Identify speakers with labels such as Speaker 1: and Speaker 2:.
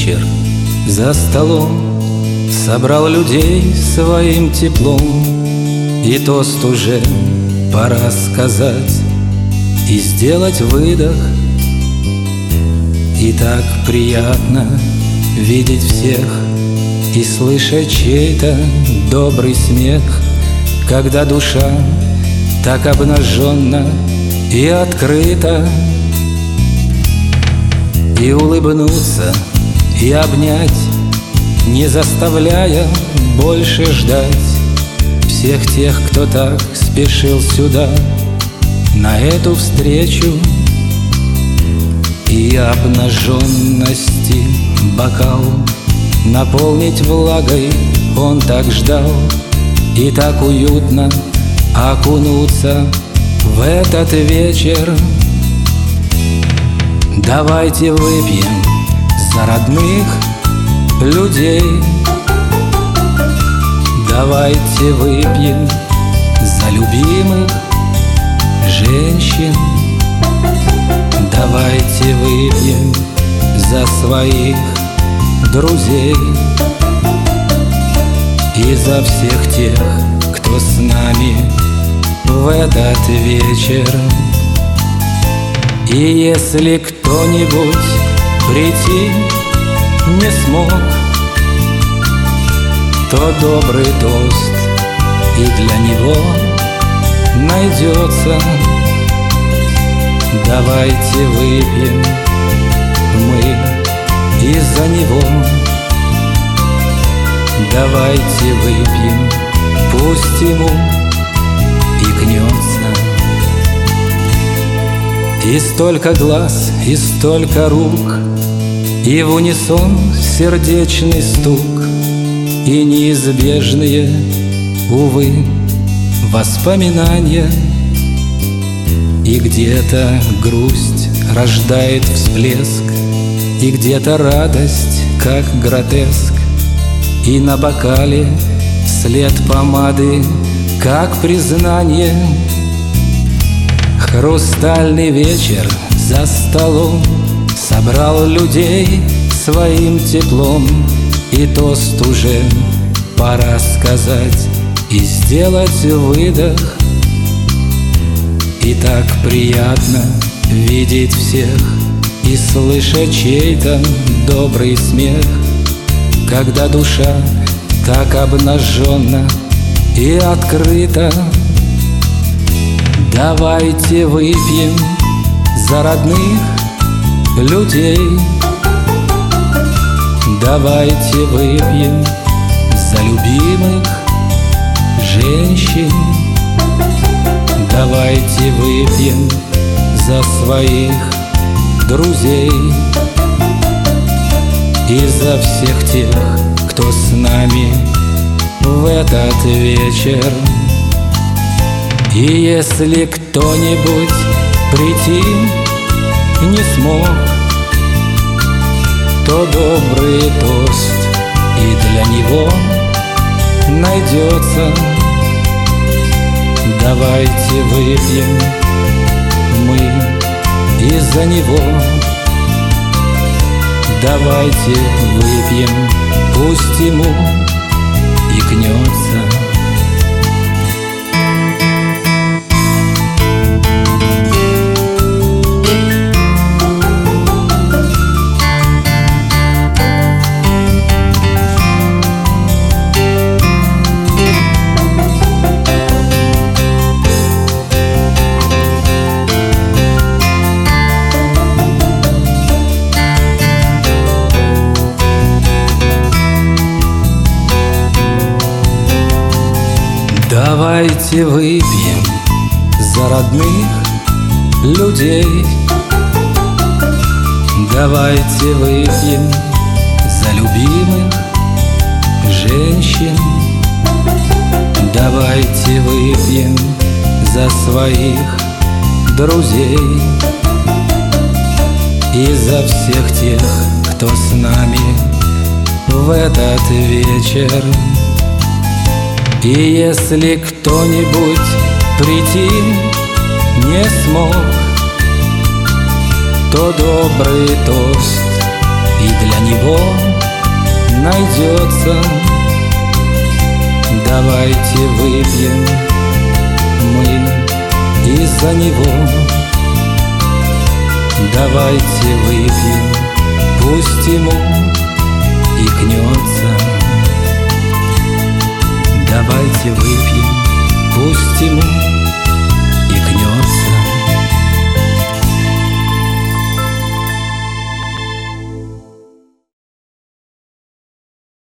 Speaker 1: вечер за столом собрал людей своим теплом, и тост уже пора сказать и сделать выдох. И так приятно видеть всех и слышать чей-то добрый смех, когда душа так обнаженна и открыта. И улыбнуться, и обнять, не заставляя больше ждать всех тех, кто так спешил сюда, на эту встречу. И обнаженности бокал наполнить влагой он так ждал, и так уютно окунуться в этот вечер. Давайте выпьем за родных людей, давайте выпьем за любимых женщин, давайте выпьем за своих друзей и за всех тех, кто с нами в этот вечер. И если кто-нибудь прийти не смог, то добрый тост и для него найдется. Давайте выпьем мы и за него, давайте выпьем, пусть ему и гнется. И столько глаз, и столько рук, и в унисон сердечный стук, и неизбежные, увы, воспоминания. И где-то грусть рождает всплеск, и где-то радость, как гротеск, и на бокале след помады, как признание. Хрустальный вечер за столом собрал людей своим теплом, и тост уже пора сказать и сделать выдох. И так приятно видеть всех и слышать чей-то добрый смех, когда душа так обнаженна и открыта. Давайте выпьем за родных людей, давайте выпьем за любимых женщин, давайте выпьем за своих друзей и за всех тех, кто с нами в этот вечер. И если кто-нибудь прийти не смог, то добрый тост и для него найдется. Давайте выпьем мы и за него, давайте выпьем, пусть ему и гнется. Давайте выпьем за родных людей, давайте выпьем за любимых женщин, давайте выпьем за своих друзей и за всех тех, кто с нами в этот вечер. И если кто-нибудь прийти не смог, то добрый тост и для него найдется. Давайте выпьем мы из-за него. Давайте выпьем, пусть ему икнется. Давайте выпьем, пусть ему